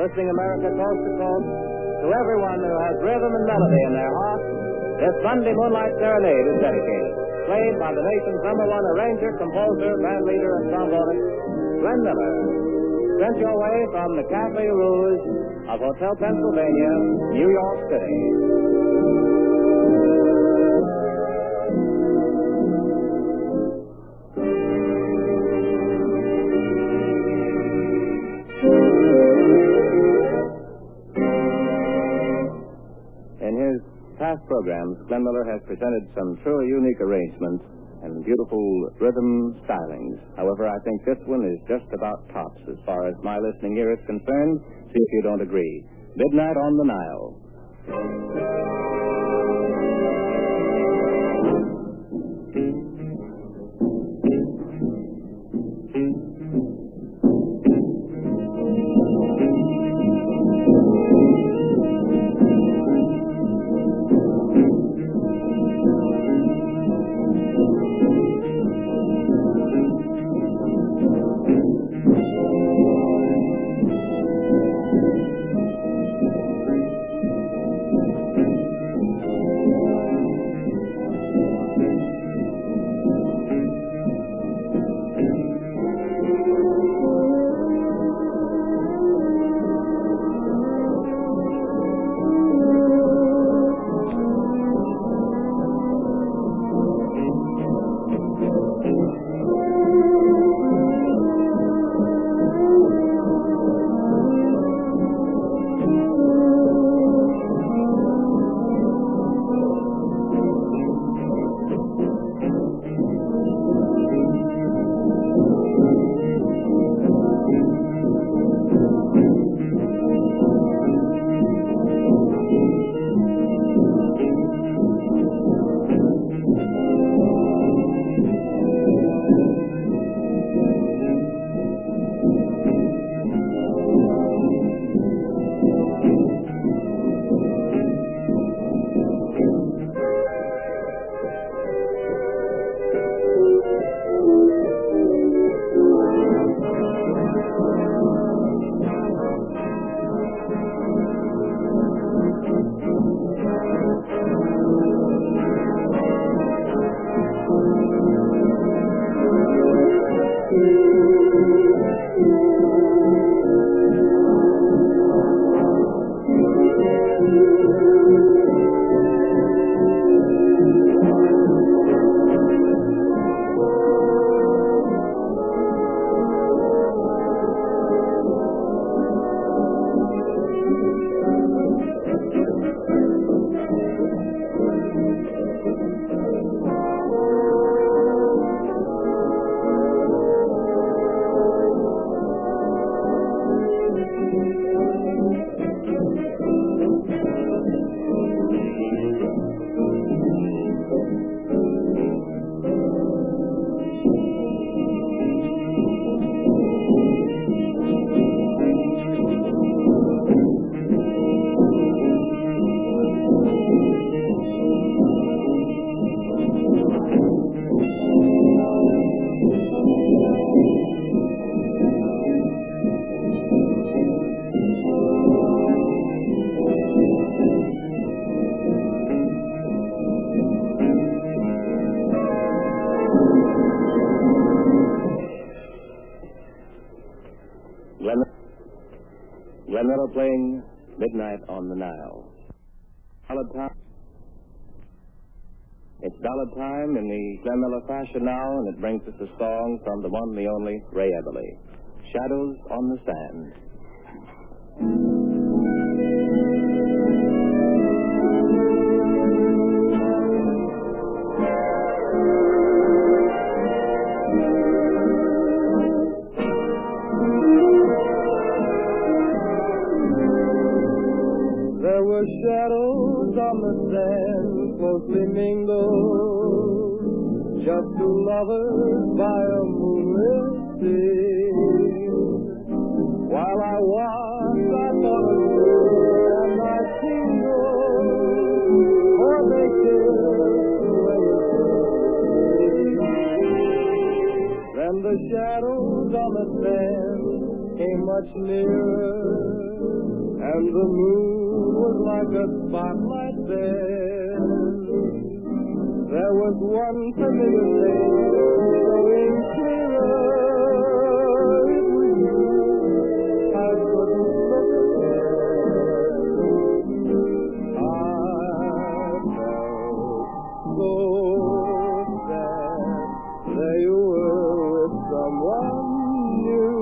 listening America coast to coast, to everyone who has rhythm and melody in their heart, this Sunday Moonlight Serenade is dedicated, played by the nation's #1 arranger, composer, band leader, and trombonist, Glenn Miller. Sent your way from the Cafe Rouge of Hotel Pennsylvania, New York City. In his past programs, Glenn Miller has presented some truly unique arrangements and beautiful rhythm stylings. However, I think this one is just about tops as far as my listening ear is concerned. See if you don't agree. Midnight on the Nile. Glenn Miller playing Midnight on the Nile. Ballad time. It's ballad time in the Glenn Miller fashion now, and it brings us a song from the one, the only, Ray Eberly. Shadows on the Sand. There were shadows on the sand, closely mingled, just two lovers by a moonlit sea. While I watched, I thought of you, and I tingled, for they kissed the way it did. Then the shadows on the sand came much nearer, and the moon was like a spotlight then. There was one familiar face growing clearer. It was you. I couldn't look again. I felt so sad. There you were with someone new.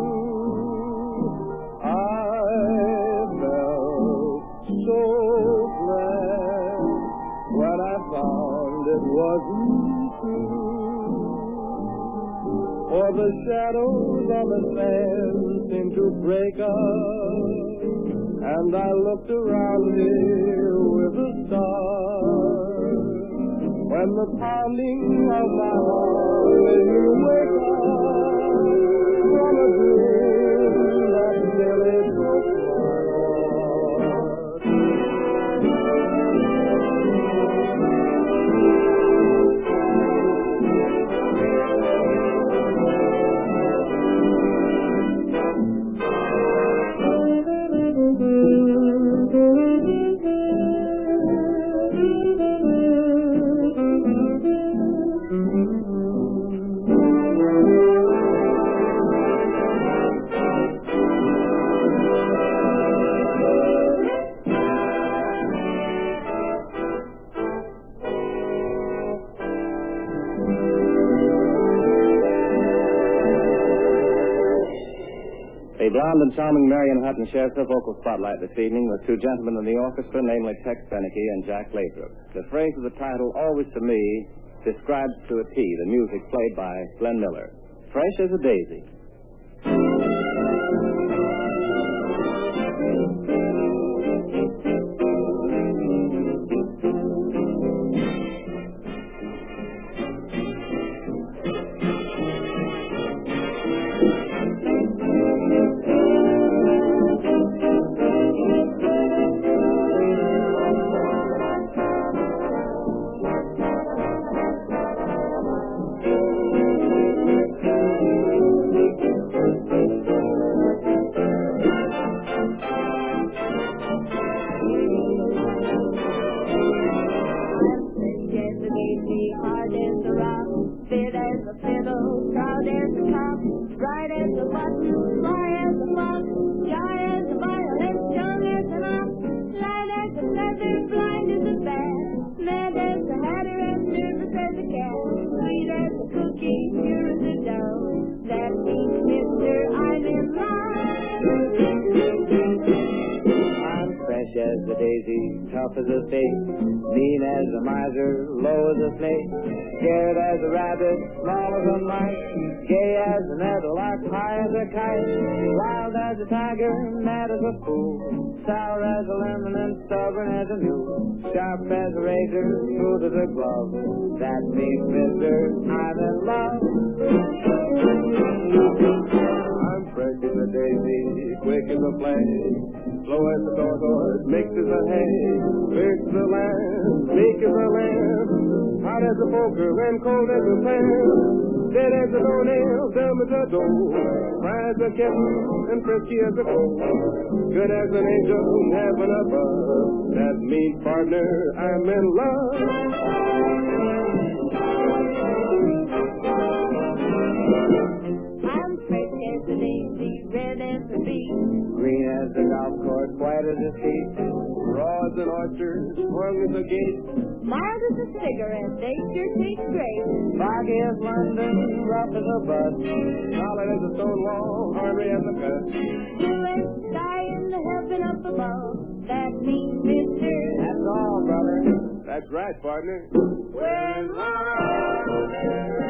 So glad when I found it wasn't true. For the shadows on the sand seemed to break up, and I looked around here with the stars. When the pounding of my heart made me wake up from a dream that nearly broke my heart. The blonde and charming Marion Hutton shares her vocal spotlight this evening with two gentlemen in the orchestra, namely Tex Beneke and Jack Lathrop. The phrase of the title, always to me, describes to a T the music played by Glenn Miller. Fresh as a daisy. As the daisy, tough as a stake, mean as a miser, low as a snake, scared as a rabbit, small as a mice, gay as a meadowlark, high as a kite, wild as a tiger, mad as a fool, sour as a lemon and stubborn as a mule, sharp as a razor, smooth as a glove. That means, mister, I'm in love. I'm fresh as a daisy, quick as a flame, slow as the tortoise, mixed as a hay, fierce as a lamb, meek as a lamb, hot as a poker and cold as a pan, dead as a doornail, dumb as a door, high as a kitten and frisky as a crow, good as an angel in heaven above. That means, partner, I'm in love. I'm fresh as a daisy, red as a bee, Green as a golf course, white as a sheet, Raw as an oyster, swung as a gate, mild as a cigarette, nature takes grace, foggy as London, rough as a bus, solid as a stone wall, ornery as a cut. blue as the sky and the heaven up above. That means, mister, that's all, brother. That's right, partner. we're in love.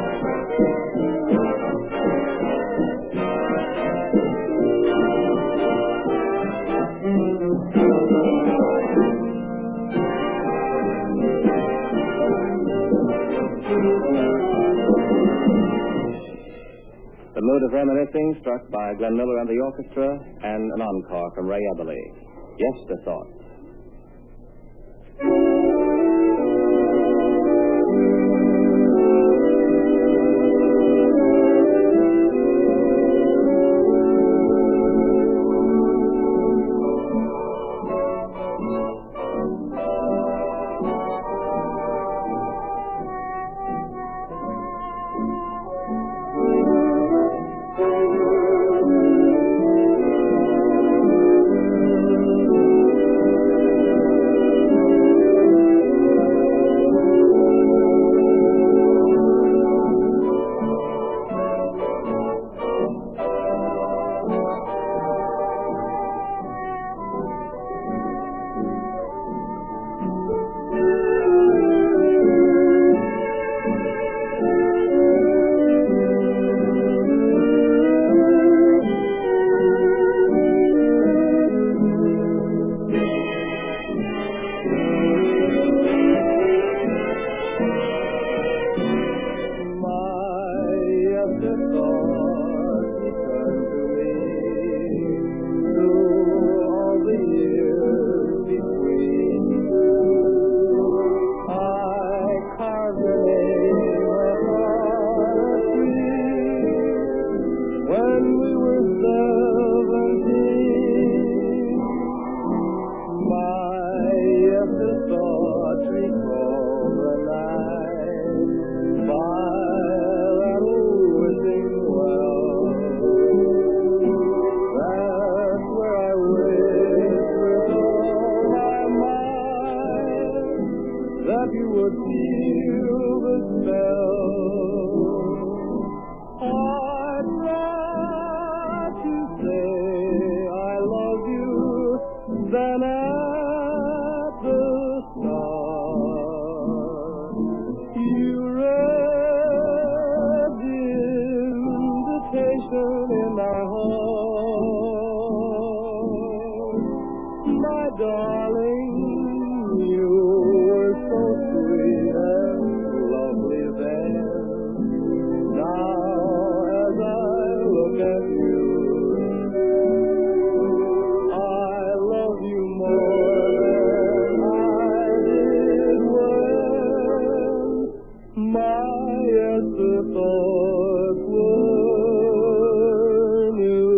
The mood of reminiscing struck by Glenn Miller and the orchestra, and an encore from Ray Eberly. Yesterthought. thought were new.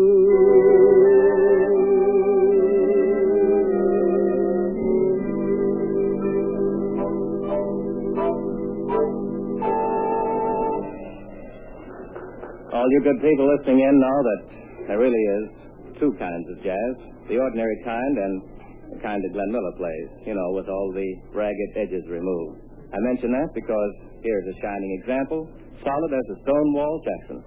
All you good people listening in know that there really is two kinds of jazz, the ordinary kind and the kind that Glenn Miller plays, with all the ragged edges removed. I mention that because here's a shining example, solid as a stone wall Jackson.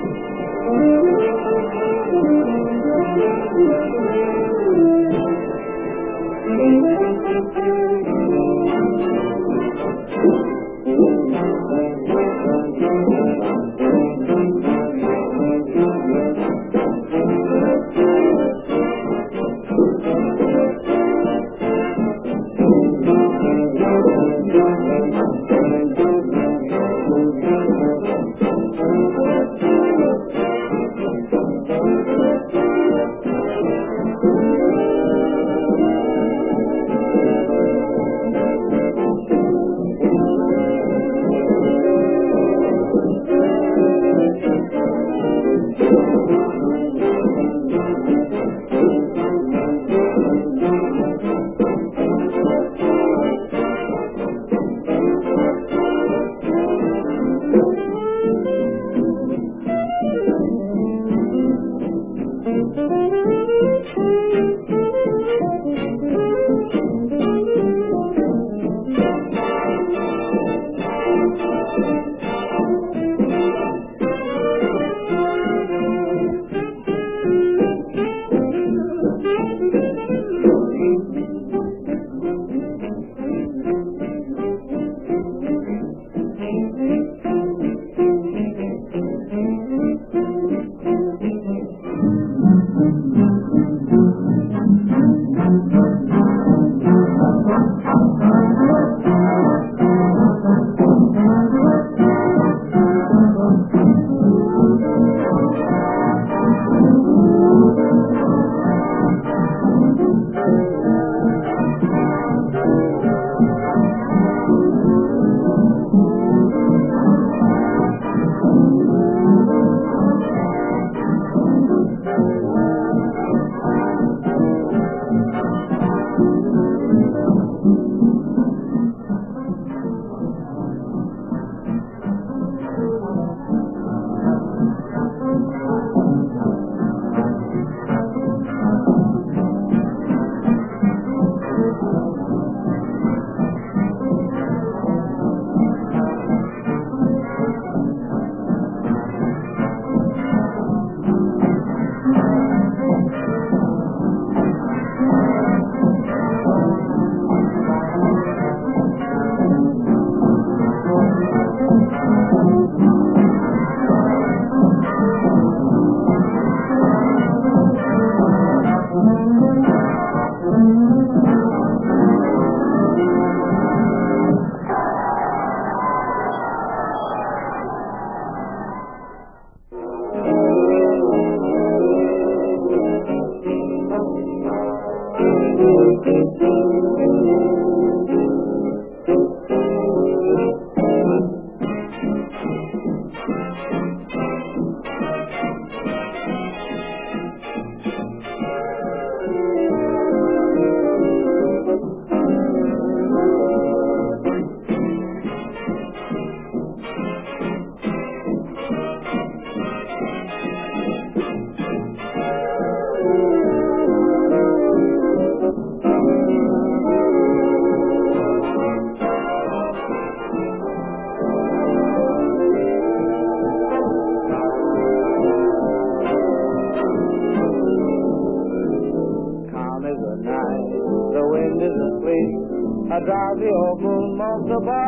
A drowsy old moon moves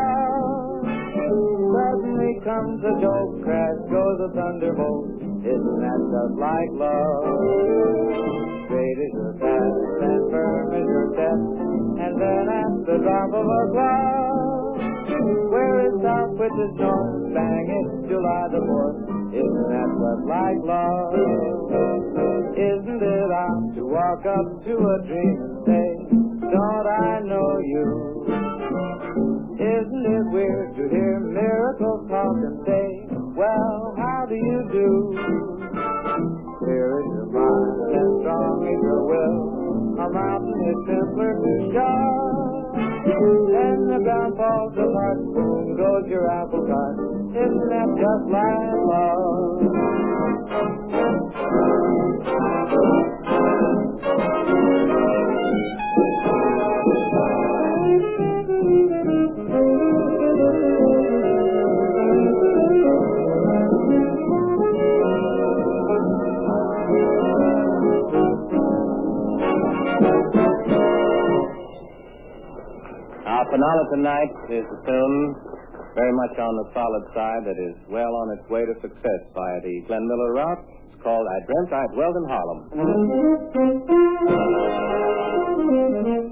above. Suddenly comes a jolt, crash goes a thunderbolt. Isn't that just like love? Straight is your path and firm is your step, and then at the drop of a glove, where is south which is north? Bang, it's July the 4th. Isn't that just like love? Isn't it odd to walk up to a dream and say, don't I know you? Isn't it weird to hear miracles talk and say, simpler job. Then the ground falls apart, boom goes your apple cart. Isn't that just like love? Our finale tonight is a tune very much on the solid side that is well on its way to success by the Glenn Miller route. It's called I Dreamt I Dwelt in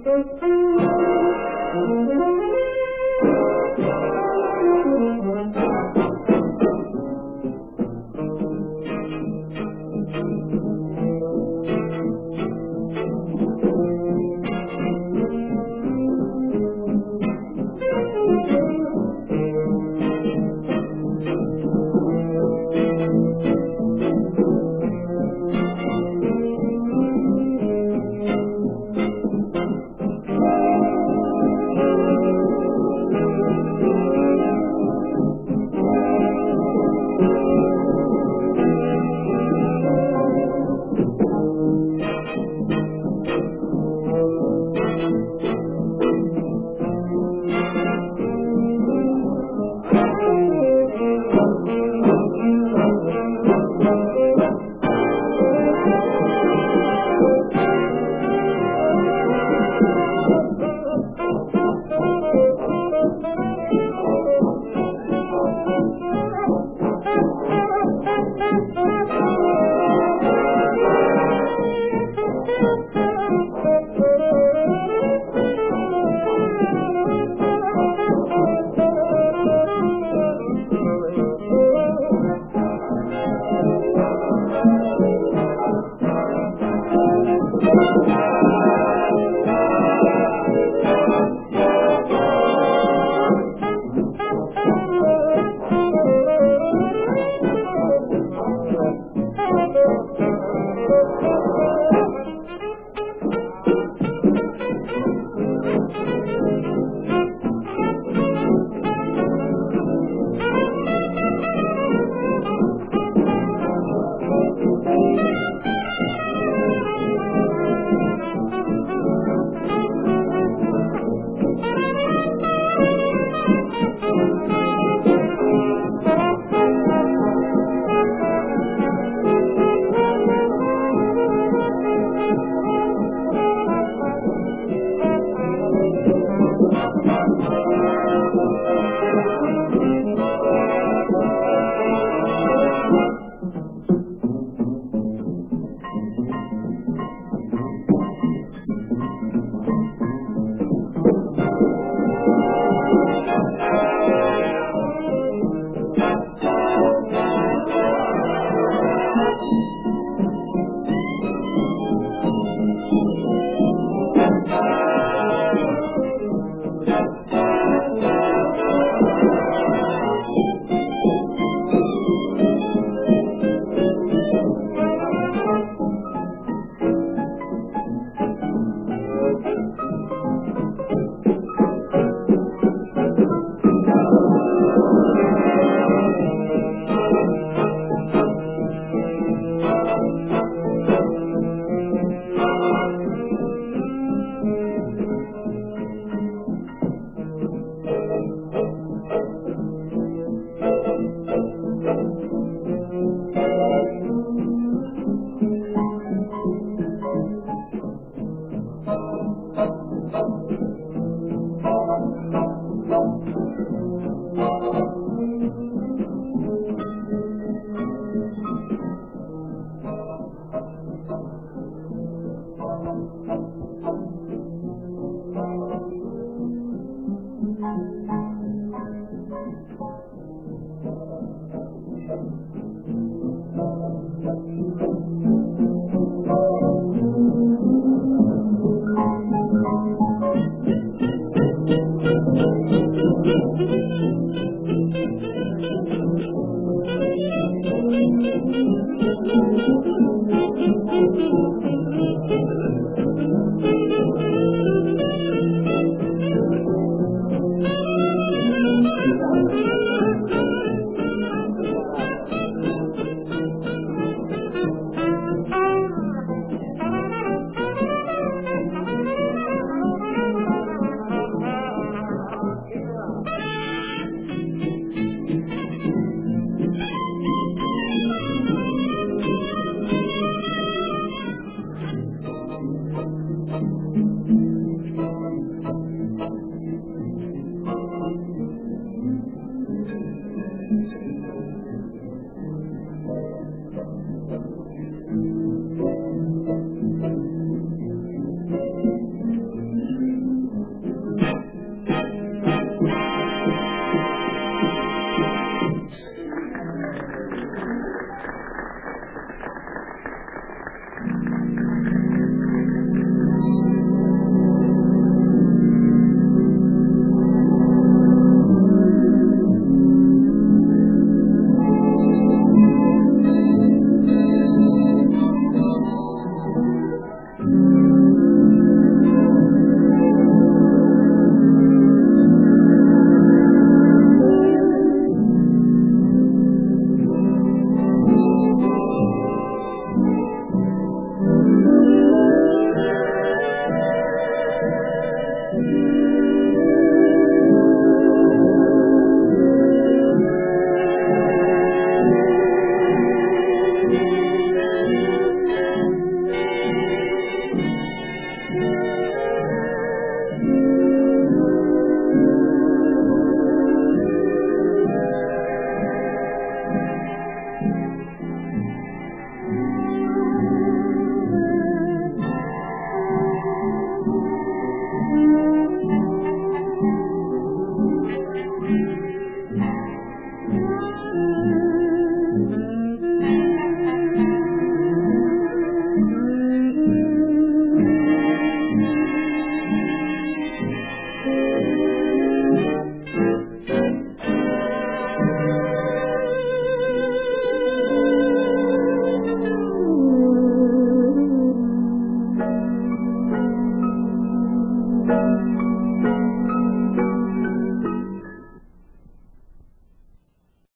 Harlem.